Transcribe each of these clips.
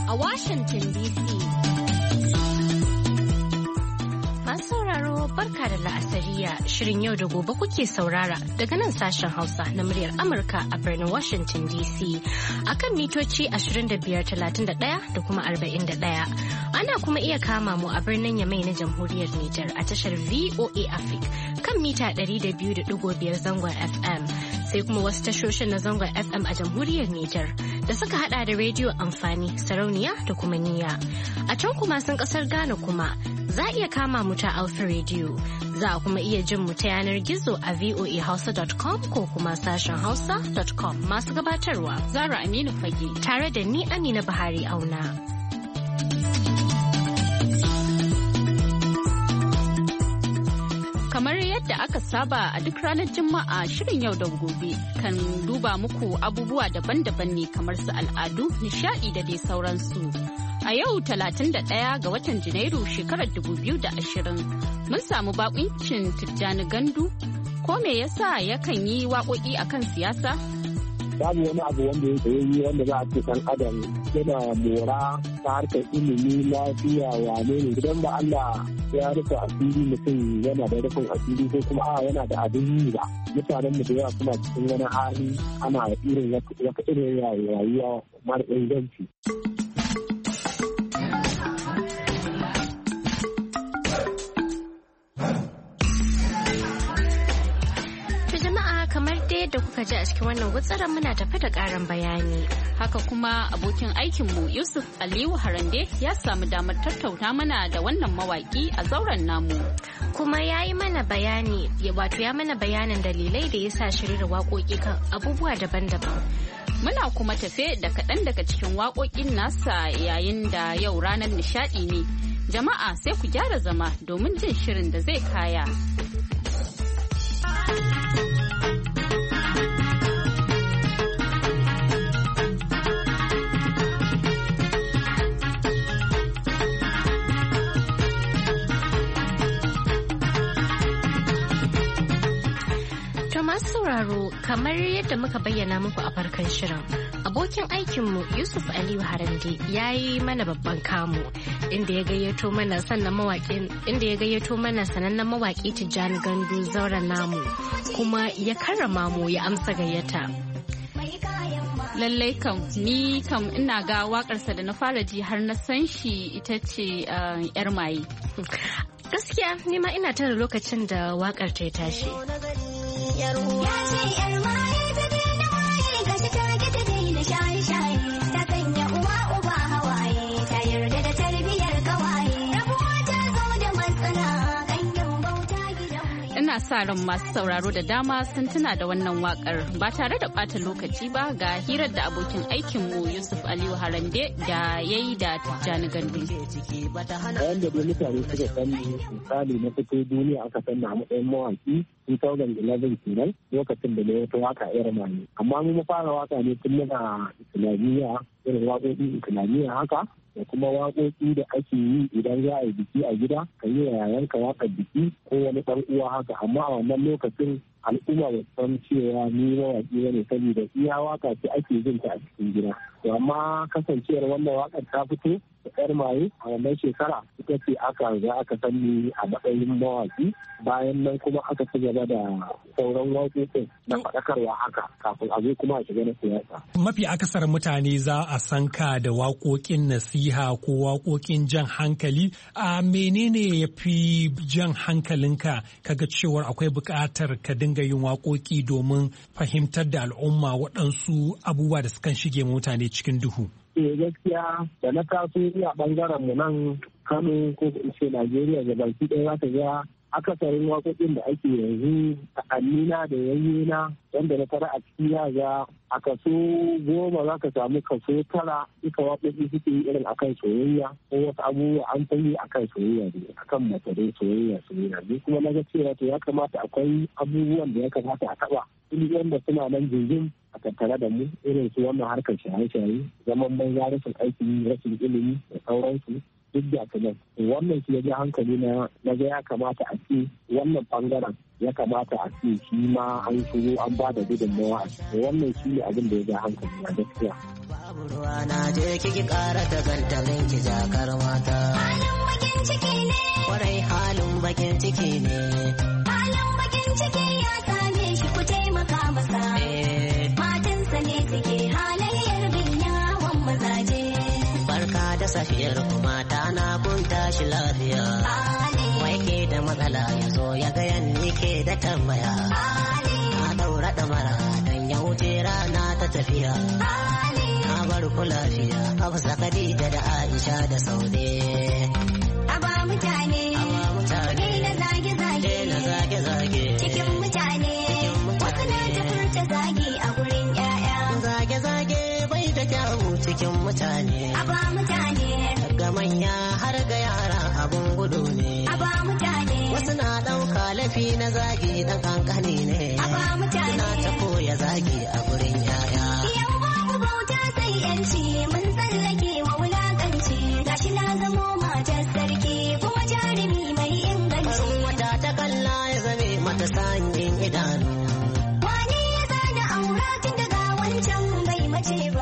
a Washington DC. Masu sauraro barka da la'asariya shirin yau da gobe kuke saurara daga nan sashen Hausa na muryar Amurka a birnin Washington DC akan mitoci 2531 da kuma 41. Ana kuma iya kama mu a birnin Yamai na Jamhuriyar Nijar a tashar VOA Africa kan mita 200.5 zangon FM. Sai kuma wasu tashoshin na zangon FM a Jamhuriyar Nijar da suka hada da rediyo amfani, sarauniya da kuma niyya. A can kuma sun kasar Ghana kuma za a iya kama mu ta Alpha Radio. Za a kuma iya jin mu ta yanar gizo a voahausa.com ko kuma sashen hausa.com masu gabatarwa. Zara Aminu Fage. Tare da ni Amina Buhari Auna. Kamar yadda aka saba a duk ranar Juma'a shirin yau da gobe kan duba muku abubuwa daban-daban ne kamar su al'adu, nishadi da dai sauransu. A yau 31 ga watan Janairu shekarar 2020 mun samu bakuncin Tijjani Gandu. Ko me yasa yakan yi waƙoƙi akan siyasa? Babu wani abu wanda ya yi wanda za a ce ɗan adam yana mora ta harkar ilimi lafiya wane ne idan ba Allah ya rufe asiri mutum yana da rufin asiri ko kuma yana da abin yi ba mutanen mu da yawa suna cikin wani hali ana irin wata irin rayuwa mara inganci. Da kuka ji a cikin wannan gutsaran muna tafi da ƙarin bayani. Haka kuma abokin aikinmu Yusuf Aliyu Harande ya samu damar tattauna mana da wannan mawaki a zauren namu. Kuma ya yi mana bayani, wato ya mana bayanin dalilai da ya sa shirya waƙoƙi kan abubuwa daban-daban. Muna kuma tafe da kaɗan daga cikin waƙoƙin nasa yayin da yau ranar nishaɗi ne. Jama'a sai ku gyara zama domin jin shirin da zai kaya. sauraro kamar yadda muka bayyana muku a farkon shirin abokin aikinmu Yusuf Aliyu Harande ya yi mana babban kamu inda ya gayyato mana sanannen mawaƙi Tijjani Gandu zauren namu kuma ya karrama mu ya amsa gayyata. Lallai kam ni kam ina ga waƙarsa da na fara ji har na san shi ita ce yar maye. Gaskiya ni ma ina tara lokacin da waƙar ta tashi. Ya ce yar maye ta daina maye gashi ta ki ta daina shaye-shaye ta sanya uwa uba hawaye ta yarda da tarbiyar kawaye rabuwa ta zo da matsala ganyen bauta gidan. Ina sa ran masu sauraro da dama sun tuna da wannan wakar ba tare da ɓata lokaci ba ga hirar da abokin aikinmu Yusuf Aliyu Harande da ya yi da Tijjani Gandu. Bayan da mutane suka san misali na fito duniya aka san na matsayin mawaki 2011 kenan lokacin da na yi ta waka irin mani amma mu fara waka ne tun muna islamiyya irin waƙoƙin islamiyya haka da kuma waƙoƙi da ake yi idan za a yi biki a gida ka yi wa yayanka waƙar biki ko wani ɗan uwa haka amma a wannan lokacin al'umma ba san cewa ni mawaƙi ba ne saboda iya waka ce ake jin ta a cikin gida to amma kasancewar wannan waƙar ta fito da yar maye a wannan shekara ita ce aka sani a matsayin mawaƙi bayan nan kuma aka ci gaba da sauran waƙoƙin na faɗakarwa haka kafin a zo kuma a shiga na siyasa. Mafi akasarin mutane za a san ka da waƙoƙin nasiha ko waƙoƙin jan hankali a menene ya fi jan hankalinka kaga cewar akwai buƙatar ka dinga yin waƙoƙi domin fahimtar da al'umma waɗansu abubuwa da sukan shige mutane cikin duhu. Gaskiya da na taso a ɓangaren mu nan Kano ko in ce Najeriya da baki ɗaya za ta ga akasarin waƙoƙin da ake yanzu ta'annina da yayyena wanda na tara a cikin yaga a kaso 10 za ka samu kaso 9 duka waƙoƙi suke yi irin akan soyayya ko wasu abubuwa an ta yi akan soyayya ne akan mace dai soyayya ne kuma na ga cewa to ya kamata akwai abubuwan da ya kamata a taɓa ilimin da suna nan jirgin a tattare da mu irin su wannan harkar shaye-shaye zaman banza rashin aiki rashin ilimi da sauransu duk da nan wannan shi ya ji hankali na ga ya kamata a ce wannan bangaren ya kamata a ce shi ma an shigo an ba da gudunmawa wannan shi ne abin da ya ji hankali na gaskiya. Babu ruwa na je kiki ƙara ta gantalin ki jakar mata. Halin bakin ciki ne. Kwarai halin bakin ciki ne. Halin bakin ciki ya same shi ku taimaka masa. Matansa ne suke halayyar bin yawon mazaje. Barka da safiyar kuma ta na kun tashi lafiya. Wai ke da matsala ya zo ya ga yanni ke da tambaya. Na daura ɗamara don ya wuce rana ta tafiya. Na bar ku lafiya Hafsa Khadija da Aisha da Saude. Aba mutane. Na zage-zage. Na zage-zage. Cikin mutane. Wasu na ta furta zagi a gurin 'ya'ya. Zage-zage bai da kyawu cikin mutane. Aba mutane. Ga manya har ga yara abun gudu ne. Aba mutane. Wasu na ɗauka lafi na zagi ɗan ƙanƙani ne. Aba mutane. Na ta koya zagi a gurin 'ya'ya. Yau babu bauta sai 'yanci mun tsallake wa wulaƙanci. Gashi na zamo matar sarki kuma jarumi mai inganci. Wata ta kalla ya zame mata sanyin idanu. Wani ya zana aura tun daga wancan bai mace ba.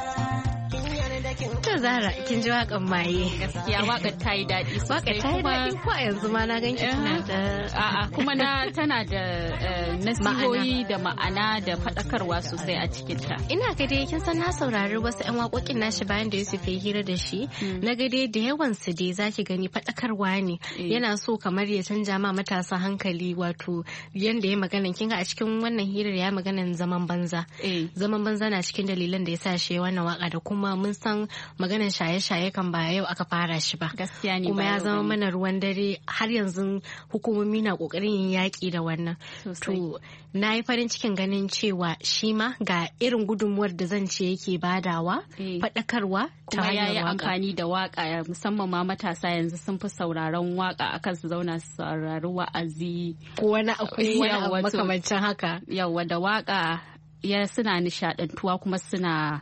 To Zara, kin ji waƙan maye. Gaskiya waƙar ta yi daɗi sosai. Waƙar ta yi daɗi ko a yanzu ma na ganki tana da... A'a kuma tana da nasihohi da ma'ana da faɗakarwa sosai a cikinta. Ina ga dai kin san na saurari wasu 'yan waƙoƙin nashi bayan da Yusuf ya hira da shi. Na ga dai da yawan su dai zaki gani faɗakarwa ne. Yana so kamar ya canja ma matasa hankali wato yanda ya magana kin ga a cikin wannan hirar ya maganan zaman banza. Zaman banza na cikin dalilan da ya sa shi wannan waka da kuma mun san maganan shaye-shaye kan ba yau aka fara shi ba. Gaskiya ne. Kuma ya zama mana ruwan dare har yanzu hukumomi na kokarin yin yaƙi da wannan. To na yi farin cikin ganin cewa shi ma ga irin gudunmuwar da zan ce yake badawa faɗakarwa ta kuma ya yi hanyar amfani da waka musamman ma matasa yanzu sun fi sauraron waka akan su zauna su saurari wa'azi ko wani abu makamancin haka. Yawwa da waka suna nishadantuwa kuma suna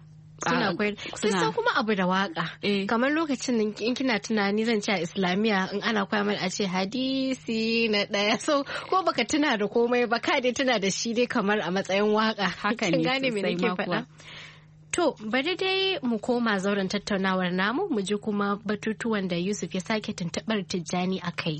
kuma abu da waka kamar lokacin in kina tunani zan ce a islamiyya in ana koya mana a ce hadisi na ɗaya so ko baka tuna da komai ba ka dai tuna da shi dai kamar a matsayin waka. Haka ne gane me nake faɗa. To bari dai mu koma zauren tattaunawar namu mu ji kuma batutuwan da Yusuf ya sake tuntuɓar Tijjani a kai.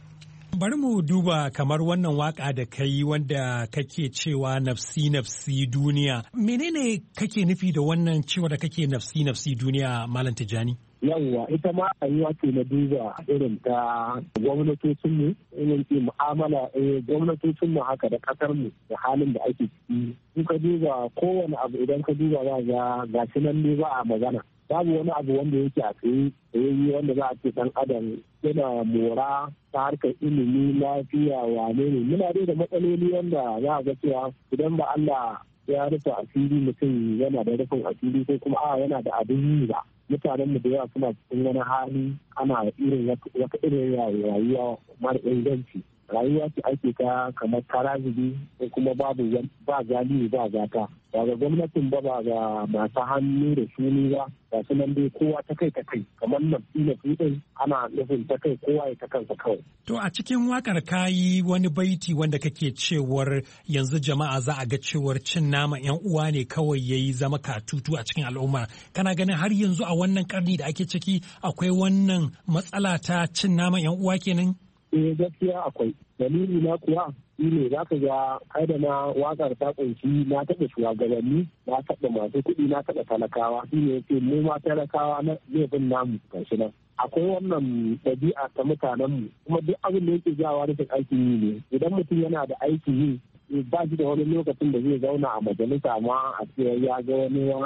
Bari mu duba kamar wannan waka da kai wanda kake cewa nafsi duniya. Menene kake nufi da wannan cewa da kake nafsi duniya Malam Tijjani? Yawwa ita ma rayuwa ce na duba irin ta gwamnatocin mu irin ce mu'amala gwamnatocin mu haka da kasar mu da halin da ake ciki. In ka duba kowane abu idan ka duba za ga shi nan ne ba a magana. Babu wani abu wanda yake a tsaye tsayayye wanda za a ce dan adam yana mora ta harkar ilimi lafiya wane ne muna dai da matsaloli wanda za a ga cewa idan ba Allah ya rufe asiri mutum yana da rufin asiri ko kuma yana da abin yi ba mutanen mu da yawa suna cikin wani hali ana irin wata irin rayuwa mara inganci rayuwa ce ake ta kamar tarazibi ko kuma ba galibi ba gata ba ga gwamnatin ba ga masu hannu da shuni ba ga su nan dai kowa ta kai kamar nafsi din ana nufin ta kai kowa ya ta kansa kawai. To a cikin wakar kayi wani baiti wanda kake cewar yanzu jama'a za a ga cewar cin nama yan uwa ne kawai yayi zama katutu a cikin al'umma kana ganin har yanzu a wannan karni da ake ciki akwai wannan matsala ta cin nama yan uwa kenan? Gaskiya akwai dalili na kuwa shine za ka ga kai da na wakar ta kunshi na taɓa shugabanni na taɓa masu kuɗi na taɓa talakawa shine yace mu ma talakawa na laifin namu gashi nan akwai wannan ɗabi'a ta mutanen mu kuma duk abin da yake jawa rashin aikin yi ne idan mutum yana da aikin yi ba shi da wani lokacin da zai zauna a majalisa ma a ce ya ga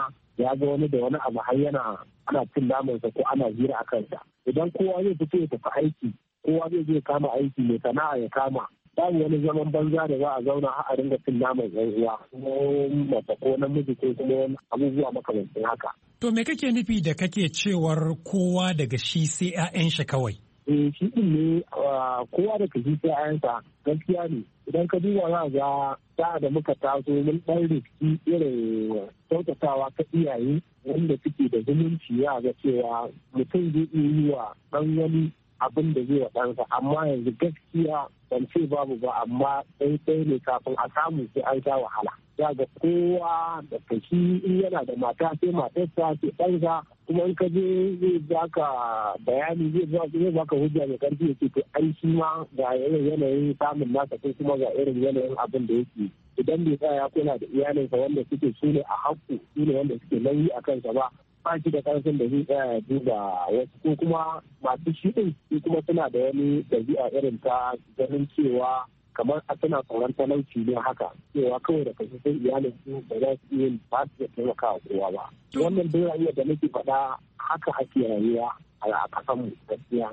wani da wani abu har ana cin namansa ko ana hira a kansa idan kowa zai fito ya tafi aiki kowa zai kama aiki mai sana'a ya kama babu wani zaman banza da za a zauna a ringa cin naman yan uwa ko mace ko namiji ko kuma abubuwa makamancin haka. To me kake nufi da kake cewar kowa daga shi sai 'ya'yan shi kawai? shi din ne kowa da kaji sai ayansa gaskiya ne idan ka duba za ga da muka taso mun ɗan riski irin kyautatawa ta iyaye wanda suke da zumunci ya ga cewa mutum zai iya yi wa ɗan wani abin da zai wa ɗansa amma yanzu gaskiya ban ce babu ba amma sai ne kafin a samu sai an sha wahala ya ga kowa da kashi in yana da mata sai matarsa sai ɗansa kuma in ka je zai baka bayani zai baka hujja mai karfi ya ce to ai shi ma ga yanayin samun nasa ko kuma ga irin yanayin abin da yake idan bai tsaya kula da iyalinsa wanda suke su ne a haƙƙo su ne wanda suke nauyi a kansa ba shi da karfin da zai tsaya duba wasu ko kuma masu shi ɗin su kuma suna da wani ɗabi'a irin ta ganin cewa kamar a suna tsoron talauci ne haka cewa kawai da kashe sai iyalin su ba za su yi ba su taimaka wa kowa ba wannan dai rayuwar da nake faɗa haka ake rayuwa a kasanmu gaskiya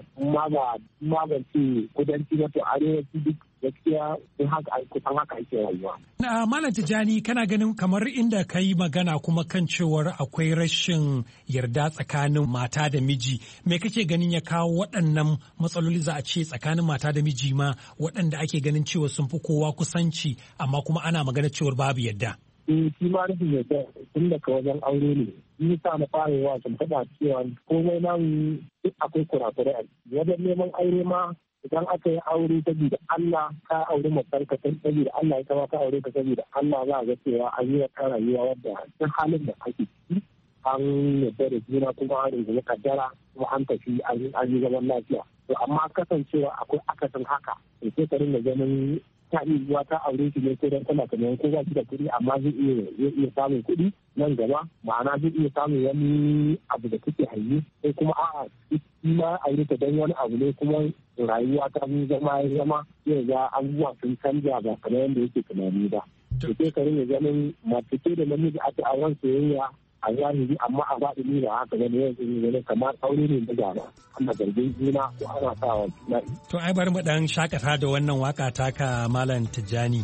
ma ban ce kudanci na to arewaci duk gaskiya in haka kusan haka ake rayuwa. Malam Tijjani kana ganin kamar inda ka yi magana kuma kan cewar akwai rashin yarda tsakanin mata da miji me kake ganin ya kawo waɗannan matsaloli za a ce tsakanin mata da miji ma waɗanda ake ganin cewa sun fi kowa kusanci amma kuma ana magana cewar babu yadda. Shi ma rashin yadda tun daga wajen aure ne yi sa na fara yawa sun taɓa cewa komai nan duk akwai kurakurai a wajen neman aure ma idan aka yi aure saboda Allah ka aure matarka saboda Allah ya kama ka aure ka saboda Allah za a ga cewa an yi wata rayuwa wadda duk halin da ake ciki an yadda da juna kuma an rinjini kaddara kuma an tafi an yi zaman lafiya to amma kasancewa akwai akasin haka sai ka ringa ganin ta iya ta aure shi ne ko dan tana kamar ko ba shi da kuɗi amma zai iya samun kuɗi nan gaba ma'ana zai iya samun wani abu da kuke hanyi sai kuma a'a shi ma aure ta dan wani abu ne kuma rayuwa ta zama zai ga abubuwa sun canja ba kamar yadda yake tunani ba to sai ka rinka ganin mace da namiji ake auren soyayya a zahiri amma a baɗi ni da haka gani yanzu ne kamar aure ne da gaba ana zargin juna ko ana sa wa juna. To ai bari mu dan shakata da wannan waka taka Malam Tijjani.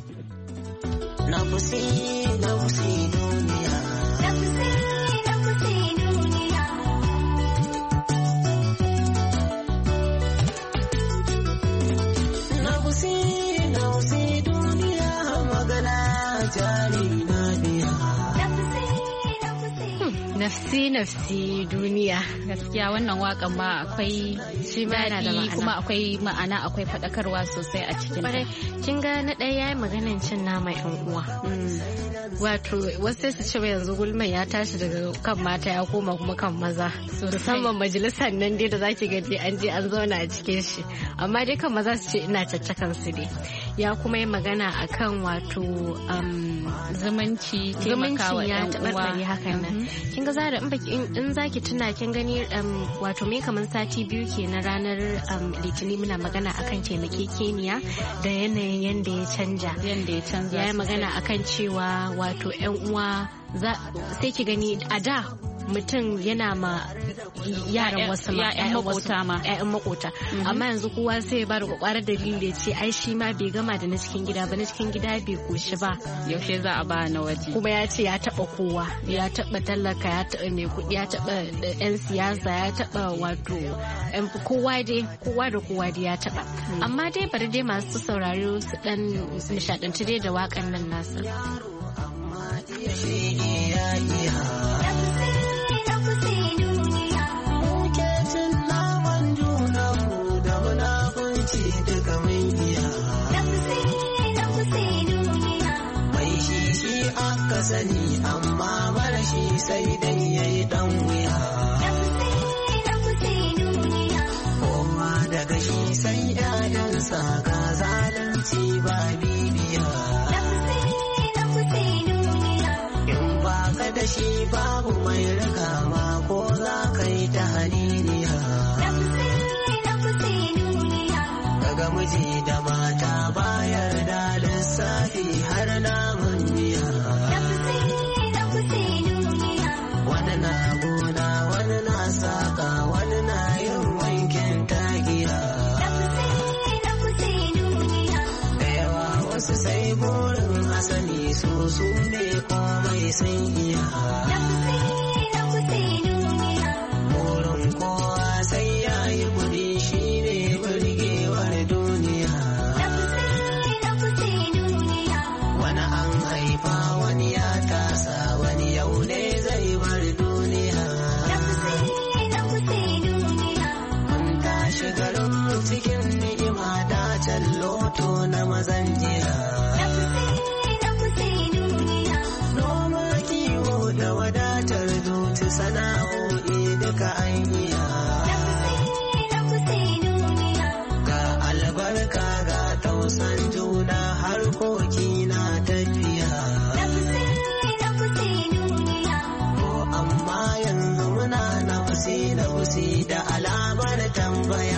Na fusi duniya. Na fusi duniya. Na fusi duniya magana jari na biya. Nafsi duniya gaskiya wannan wakan ma akwai shi ma yana da ma'ana kuma akwai ma'ana akwai faɗakarwa sosai a cikin ta. Kin ga na ɗaya yayi maganan cin nama yan uwa wato wasu su ce yanzu gulman ya tashi daga kan mata ya koma kuma kan maza musamman majalisar nan dai da zaki ga dai an je an zauna a cikin shi amma dai kan maza su ce ina caccakan su dai ya kuma yi magana akan wato zumunci taimakawa ya yan uwa hakan nan kin ga Zara in zaki tuna kin gani wato me kaman sati biyu kenan ranar litinin muna magana akan taimakekeniya da yanayin yanda ya canja ya yi magana akan cewa wato yan uwa sai ki gani a da mutum yana ma yaran wasu ma ƴaƴan makota amma yanzu kowa sai ya bada kwakwarar dalili da ce ai shi ma bai gama da na cikin gida ba na cikin gida bai koshi ba yaushe za a ba na waje kuma ya ce ya taba kowa ya taba talaka ya taba mai kuɗi ya taba yan siyasa ya taba wato kowa da kowa dai ya taba amma dai bari dai masu saurare su dan nishadanci dai da wakan nan nasa sani amma mara shi sai dai ya yi dan wuya kowa daga shi sai ƴaƴansa ga zalunci ba bibiya in ba ka da shi babu mai rikawa ko za ka yi ta haliliya daga miji da mata bayar da lissafi har namun miya wani na gona wani na saka wani na yin wankin tagiya da yawa wasu sai burin asali su ne komai sun iya burin kowa sai ya yi kudi shi ne bani tambaya.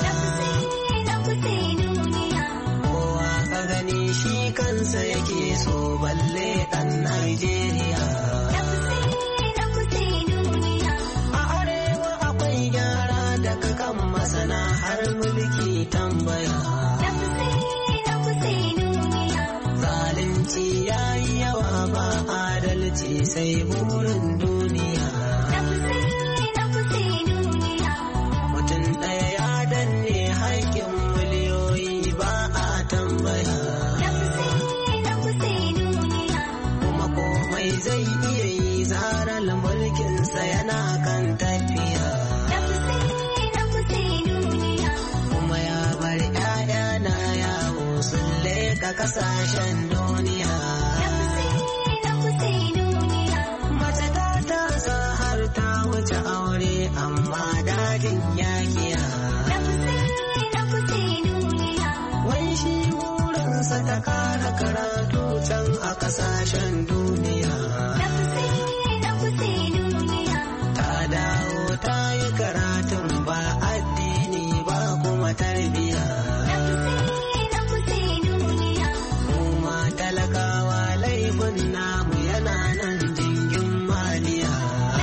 Kowa ka gani shi kansa yake so balle ɗan Najeriya. A arewa akwai gyara daga kan masana har mulki tambaya. Zalunci ya yi yawa ba adalci sai burin duniya. Mutum ɗaya ya danne haƙƙin miliyoyi ba a tambaya. Kuma komai zai iya yi zarar mulkinsa yana kan tafiya. Kuma ya bar 'ya'ya na yawo sun leƙa ƙasashen duniya. Mace ta tasa har ta wuce aure amma dajin yakiya. Wai shi burinsa ta kara karatu can a ƙasashen duniya. Ta dawo ta yi karatun ba addini ba kuma tarbiya. Kuma talakawa laifin namu yana nan jingin maliya.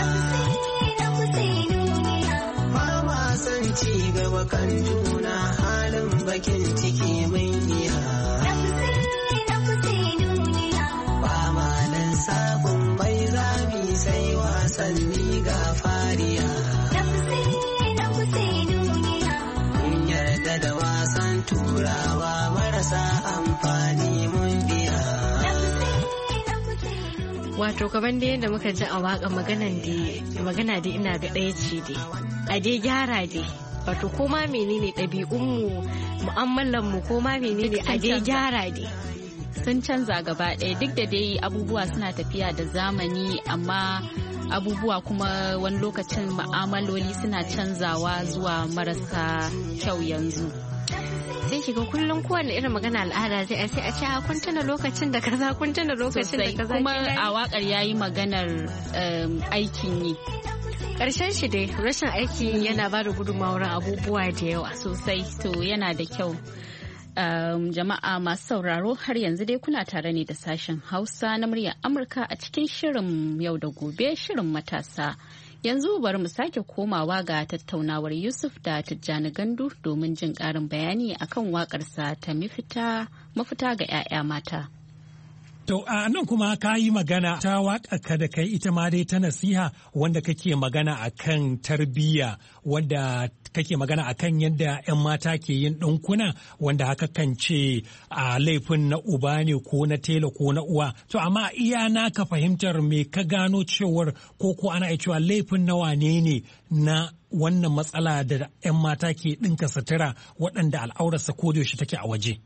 Ba ma son ci gaba kan juna halin bakin ciki mun iya. Ba ma nan sabon mai zami sai wasanni ga fariya. Mun yarda da wasan turawa marasa amfani mun biya. Wato kaman da yadda muka ji a waka magana da ina ga ɗaya ce dai. A dai gyara dai. Wato koma menene ɗabi'unmu, mu'amalanmu koma menene a dai gyara dai. Sun canza gaba ɗaya duk da dai abubuwa suna tafiya da zamani amma abubuwa kuma wani lokacin ma'amaloli suna canzawa zuwa marasa kyau yanzu. Sai shiga kullum kowane irin magana al'ada sai a ce a kun tuna lokacin da kaza kun tuna lokacin da kaza. Kuma a wakar yayi maganar aikin yi. Karshen shi dai rashin aiki yana ba da gudunmawar abubuwa da yawa sosai to yana da kyau. Jama'a masu sauraro har yanzu dai kuna tare ne da sashen Hausa na muryar Amurka a cikin shirin yau da gobe shirin matasa. Yanzu bari mu sake komawa ga tattaunawar Yusuf da Tijjani Gandu domin jin ƙarin bayani akan waƙarsa ta mafita ga 'ya'ya mata. To a nan kuma ka yi magana ta waƙa da kai ita ma dai ta nasiha wanda kake magana akan tarbiyya wanda kake magana akan yadda 'yan mata ke yin ɗinkuna wanda haka kan ce a laifin na uba ne ko na tela ko na uwa. To amma iya naka fahimtar me ka gano cewar ko ana cewa laifin na wane ne na wannan matsala da 'yan mata ke ɗinka sutura waɗanda al'aurarsa ko da yaushe take a waje.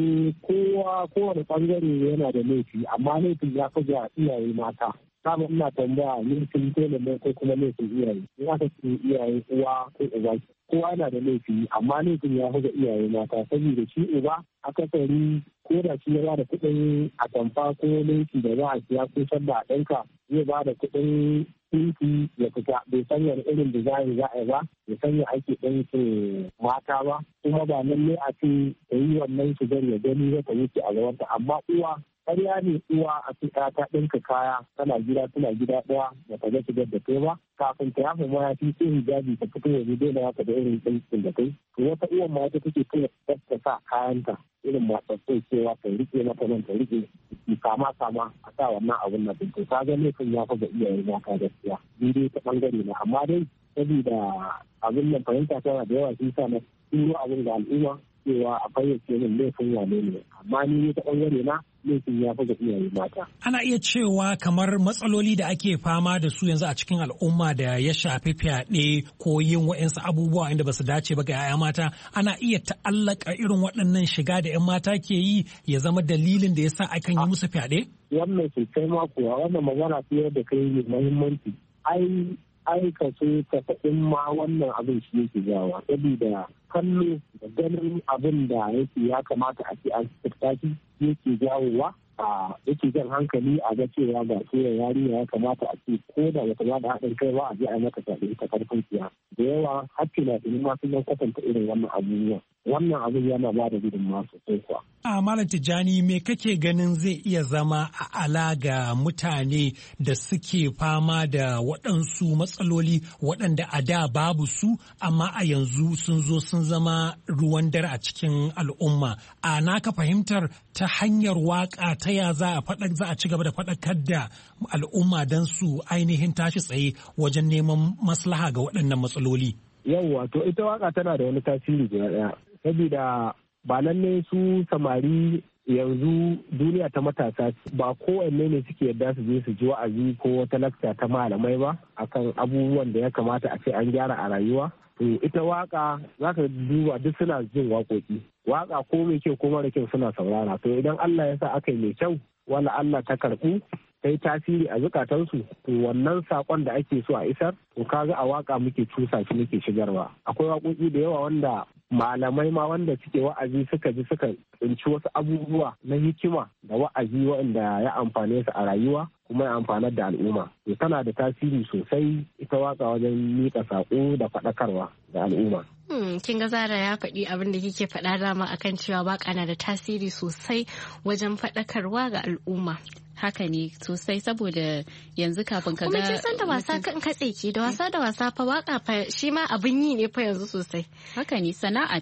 Kowane bangare yana da laifi amma laifin ya fi ga iyaye mata. Kama ina tambaya laifin tela ne ko kuma laifin iyaye. In aka ce iyaye uwa ko uba kowa yana da laifi amma laifin ya fi ga iyaye mata saboda shi uba akasari ko da shi ya ba da kuɗin atamfa ko laifi da za a siya ko sanda a ɗanka zai ba da kuɗin tinki ya fita bai sanya irin da za a yi ba ya sanya ake ɗanke mata ba kuma ba lalle a ce ta yi wannan shigar ya gani ya ta wuce a gabanta amma uwa ƙarya ne uwa a ce ta ɗinka kaya tana gida ɗaya da ta ga shigar da kai ba kafin ta yafa mayafi sai hijabi ta fito yanzu dole haka da irin ɗinkin da kai to wata uwan ma ita take kai ta sa kayanta irin matsatsai cewa ta rike mata nan ta rike kama a sa wannan abun na to ta ga laifin ya fi ga iyaye mata gaskiya ni dai ta bangare na amma dai saboda abin nan fahimta tana da yawa shi sa na turo abin da al'umma cewa a fayyace min laifin wane ne amma ni ta bangare na laifin ya fi ga iyaye mata. Ana iya cewa kamar matsaloli da ake fama da su yanzu a cikin al'umma da ya shafi fyaɗe ko yin wa'insu abubuwa inda ba su dace ba ga 'ya'ya mata ana iya ta'allaka irin waɗannan shiga da 'yan mata ke yi ya zama dalilin da ya sa akan yi musu fyaɗe? Wannan sosai ma kuwa wannan magana fiye da kai ne muhimmanci. Ai kaso 90 ma wannan abin shi yake jawa saboda kallo da ganin abin da yake ya kamata a ce an shi yake jawowa yake jan hankali a ga cewa ga tsoron yarinya ya kamata a ce ko da wata ba da haɗin kai ba a je a mata fyaɗe ta karfin tsiya da yawa har fina-finai ma sun kwatanta irin wannan abubuwa wannan abin yana ba da gudunmawa sosai kuwa. A Malam Tijjani me kake ganin zai iya zama a ala ga mutane da suke fama da waɗansu matsaloli waɗanda a da babu su amma a yanzu sun zo sun zama ruwan dare a cikin al'umma. A naka fahimtar ta hanyar waka ta ya za a ci gaba da faɗakar da al'umma don su ainihin tashi tsaye wajen neman maslaha ga waɗannan matsaloli. Yawwa to ita waka tana da wani tasiri guda ɗaya. Saboda ba lalle su samari yanzu duniya ta matasa ba kowanne ne suke yarda su je su ji wa'azi ko wata lakta ta malamai ba akan abubuwan da ya kamata a ce an gyara a rayuwa. To ita waka za ka duba duk suna jin waƙoƙi. Waka ko mai kyau ko mara kyau suna saurara. To idan Allah ya sa aka yi mai kyau wala Allah ta karɓu ta yi tasiri a zukatansu to wannan sakon da ake so a isar to kaga a waka muke cusa shi muke shigarwa. Akwai waƙoƙi da yawa wanda malamai ma wanda suke wa'azi suka ji suka tsinci wasu abubuwa na hikima da wa'azi waɗanda ya amfane su a rayuwa kuma ya amfanar da al'umma. To tana da tasiri sosai ita waka wajen miƙa saƙo da faɗakarwa da al'umma. Kin ga Zara ya faɗi abin da kike faɗa dama akan cewa waka na da tasiri sosai wajen faɗakarwa ga al'umma. Haka ne sosai saboda yanzu kafin ka ga kuma kin san da wasa kan katse ki da wasa fa waka fa shi ma abin yi ne fa yanzu sosai. Haka ne sana'a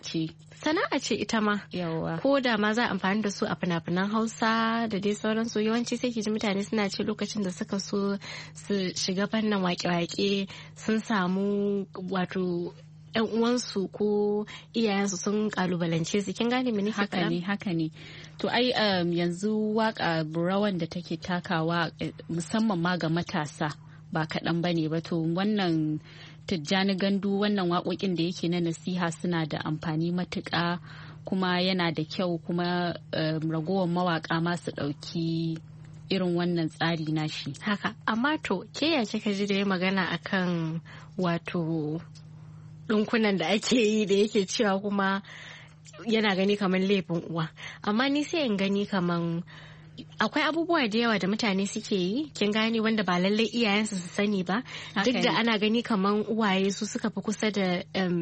ce ita ma yawa ko da ma za a amfani da su a fina-finan Hausa da dai sauransu yawanci sai ki ji mutane suna ce lokacin da suka so su shiga fannin wake-wake sun samu wato yan uwansu ko iyayensu sun kalubalance su kin gane mini haka ne to ai yanzu waka rawan da take takawa musamman ma ga matasa ba kaɗan bane ba to wannan Tijjani Gandu wannan waƙoƙin da yake na nasiha suna da amfani matuƙa kuma yana da kyau kuma ragowar mawaƙa ma su ɗauki irin wannan tsari nashi haka amma to ke ya kika ji da ya magana akan wato ɗinkunan da ake yi da yake cewa kuma yana gani kamar laifin uwa amma ni sai in gani kamar akwai abubuwa da yawa da mutane suke yi kin gane wanda ba lallai iyayensu su sani ba duk da ana gani kaman uwaye su suka fi kusa da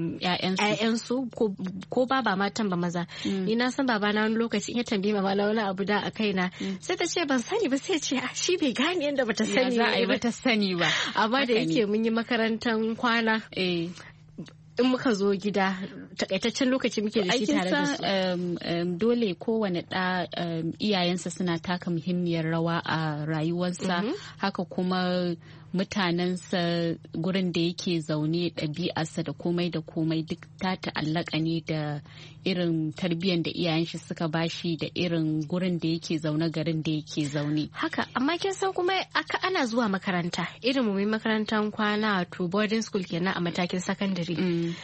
ƴaƴansu ko ba matan ba maza ni na san baba na wani lokaci in ya tambaye mama na wani abu da a kaina sai ta ce ban sani ba sai ce shi bai gane yadda bata sani ba amma da yake mun yi makarantar kwana in muka zo gida takaitaccen lokaci muke da shi tare da su. Dole kowane ɗa iyayensa suna taka muhimmiyar rawa a rayuwarsa haka kuma mutanensa gurin da yake zaune ɗabi'arsa da komai duk ta ta'allaka ne da irin tarbiyyar da iyayen shi suka bashi da irin gurin da yake zaune garin da yake zaune. Haka amma kin san kuma ana zuwa makaranta irin mu makarantar kwana to boarding school kenan a matakin secondary.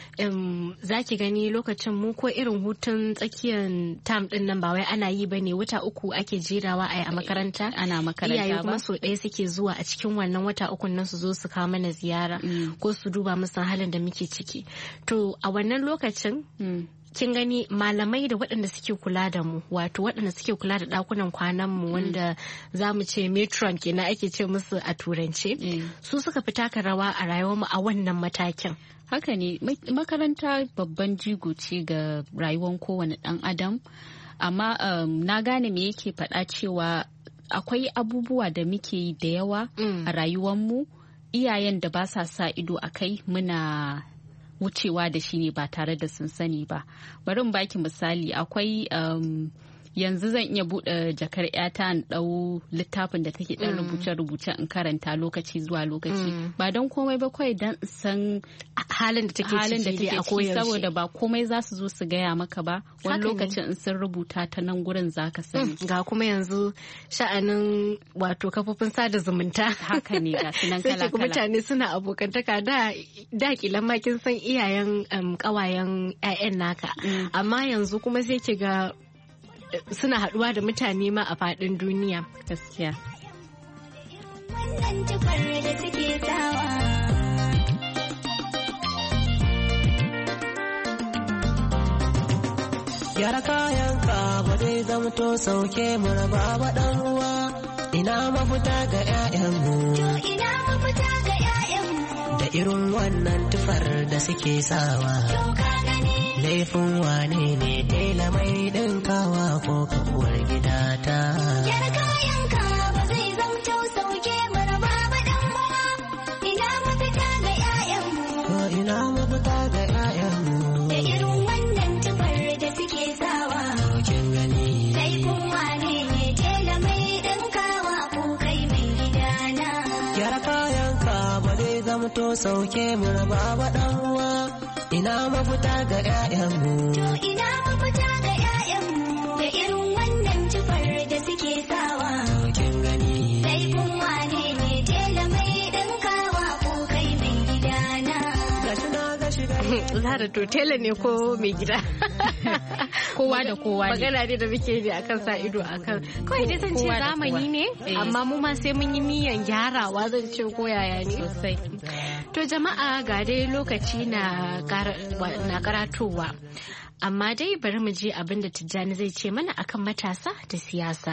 Za ki gani lokacin mu ko irin hutun tsakiyar term din nan ba wai ana yi bane wata uku ake jerawa a makaranta. Ana makaranta ba. Iyaye kuma so ɗaya suke zuwa a cikin wannan wata uku nan su zo su kawo mana ziyara ko su duba musu halin da muke ciki. To a wannan lokacin kin gani malamai da waɗanda suke kula da mu wato waɗanda suke kula da ɗakunan kwanan mu wanda za mu ce matron kenan ake ce musu a turance su suka fi taka rawa a rayuwar mu a wannan matakin. Haka ne makaranta babban jigo ce ga rayuwar kowane ɗan adam amma na gane me yake faɗa cewa akwai abubuwa da muke yi da yawa a rayuwar mu iyayen da ba sa sa ido a kai muna wucewa da shi ne ba tare da sun sani ba. Bari in baki misali akwai yanzu zan iya buɗe jakar yata in ɗau littafin da take ɗan rubuce-rubuce in karanta lokaci zuwa lokaci ba don komai ba kawai don san halin da take ciki saboda ba komai za su zo su gaya maka ba wani lokacin in sun rubuta ta nan gurin za ka sani. Ga kuma yanzu sha'anin wato kafofin sada zumunta haka ne ga sunan kala-kala. Sai mutane suna abokantaka da kilan ma kin san iyayen kawayen 'ya'yan naka amma yanzu kuma sai ki ga suna haɗuwa da mutane ma a faɗin duniya. Gaskiya. Wannan tufar da suke sawa. gyara kayanka ba zai zamto sauke mu raba ba dan uwa ina mafita ga 'ya'yanmu ina mafita ga 'ya'yanmu da irin wannan tufar da suke sawa laifin wane ne tela mai dinkawa ko kafuwar gidata gyara kayanka ba zai zamto sauke mu raba ba dan uwa ina mafita ga 'ya'yanmu ina mafita ga 'ya'yanmu da irin wannan tufar da suke sawa kin gani laifin wane ne tela mai dinkawa ko kai mai gidana gyara kayanka ba zai zamto sauke mu raba ba dan uwa ina mafita ga 'ya'yanmu ina mafita ga 'ya'yanmu da irin wannan tufar da suke sawa kin gani laifin wane ne tela mai dinkawa ko kai mai gidana Zara to tela ne ko mai gida kowa da kowa ne magana ne da muke ne akan sa ido akan kawai dai zan ce zamani ne amma mu ma sai mun yi niyan gyarawa zan ce ko yaya ne sosai. To jama'a ga dai lokaci na karatowa amma dai bari mu je abin da Tijjani zai ce mana akan matasa da siyasa.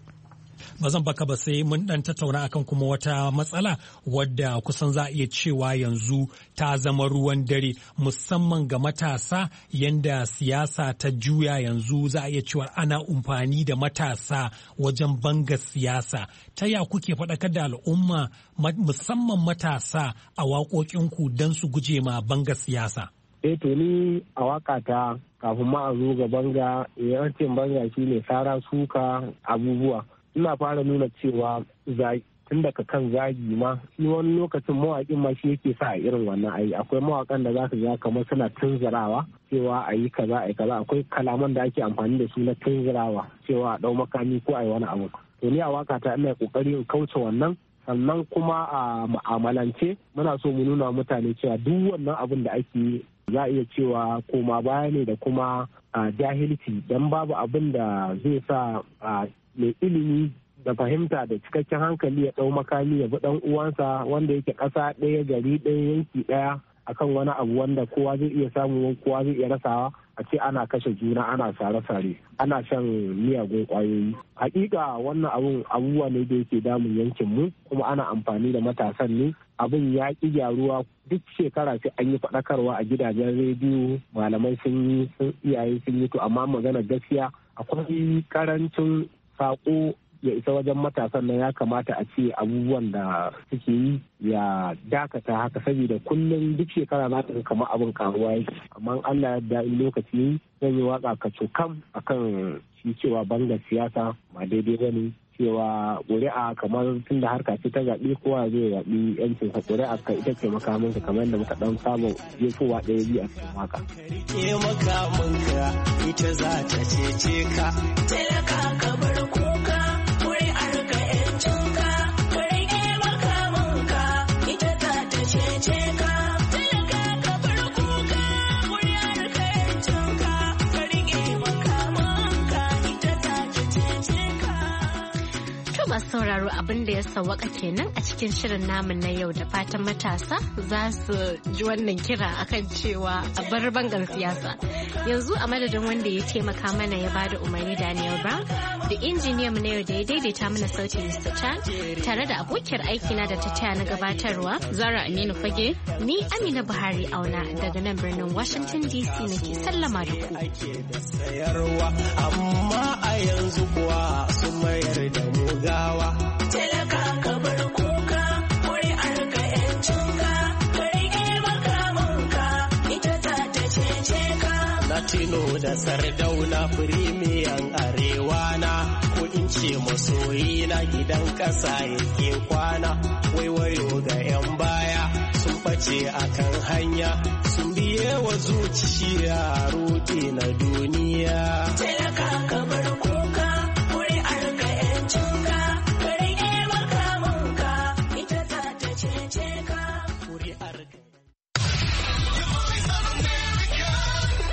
Ba zan baka ba sai mun dan tattauna akan kuma wata matsala wadda kusan za a iya cewa yanzu ta zama ruwan dare musamman ga matasa yanda siyasa ta juya yanzu za a iya cewa ana amfani da matasa wajen banga siyasa. Ta ya kuke faɗakar da al'umma musamman matasa a waƙoƙinku don su guje ma banga siyasa? To ni a waƙata kafin ma a zo ga banga yawancin banga shine sara suka abubuwa. Ina fara nuna cewa tun daga kan zagi ma shi wani lokacin mawaƙin ma shi yake sa a irin wannan ayi akwai mawaƙan da za ka ga kamar suna tunzurawa cewa a yi kaza a yi kaza akwai kalaman da ake amfani da su na tunzurawa cewa a ɗau makami ko a yi wani abu to ni a waka ta ina kokari in kauce wannan sannan kuma a mu'amalance muna so mu nuna mutane cewa duk wannan abin da ake yi za a iya cewa koma baya ne da kuma jahilci dan babu abin da zai sa mai ilimi da fahimta da cikakken hankali ya ɗau makami ya bi ɗan uwansa wanda yake ƙasa ɗaya gari ɗaya yanki ɗaya akan wani abu wanda kowa zai iya samu kowa zai iya rasawa a ce ana kashe juna ana sare-sare ana shan miyagun ƙwayoyi hakika wannan abubuwa ne da yake damun yankin mu kuma ana amfani da matasan ne abin ya ƙi gyaruwa duk shekara sai an yi faɗakarwa a gidajen rediyo malamai sun yi iyaye sun yi to amma magana gaskiya akwai karancin sako ya isa wajen matasan nan ya kamata a ce abubuwan da suke yi ya dakata haka saboda kullum duk shekara na ta kamar abin karuwa yake amma Allah ya da in lokaci zan yi waka kacokam akan shi cewa bangar siyasa ba daidai bane cewa ƙuri'a kamar tun da harka ce ta zaɓe kowa zai zaɓi yancin sa ƙuri'a ka ita ce makamin ka kamar yadda muka dan samu jefowa ɗaya biyu a cikin waka. Ke makamin ka ita za ta cece ka talaka ka bar kuka ƙuri'ar ka yancin ka ka rike makamin ka ita za ta cece ka talaka ka bar kuka ƙuri'ar ka yancin ka ka rike makamin ka ita za ta cece ka. Masu sauraro abin da ya sawaka kenan a cikin shirin namun na yau da fatan matasa za su ji wannan kira akan cewa a bar bangar siyasa. Yanzu a madadin wanda ya taimaka mana ya bada umarni Daniel Brown da injiniyan mu na yau da ya daidaita mana sautin Mr. Chan tare da abokiyar aikina da ta taya na gabatarwa Zara Aminu Fage ni Amina Buhari Auna daga nan birnin Washington DC nake sallama da ku. Amma a yanzu kuwa sun mayar da mu gawa. Talaka ka bar kuka, ƙuri'ar ka ‘yancinka, ka riƙe makamanka, ita za ta cece ka. Latino da Sardauna firimiyan arewa na, ko in ce masoyi na gidan ƙasa yake kwana, waiwayo ga ‘yan baya sun ɓace a kan hanya, sun biye wa zuciya roƙe na duniya. Talaka ka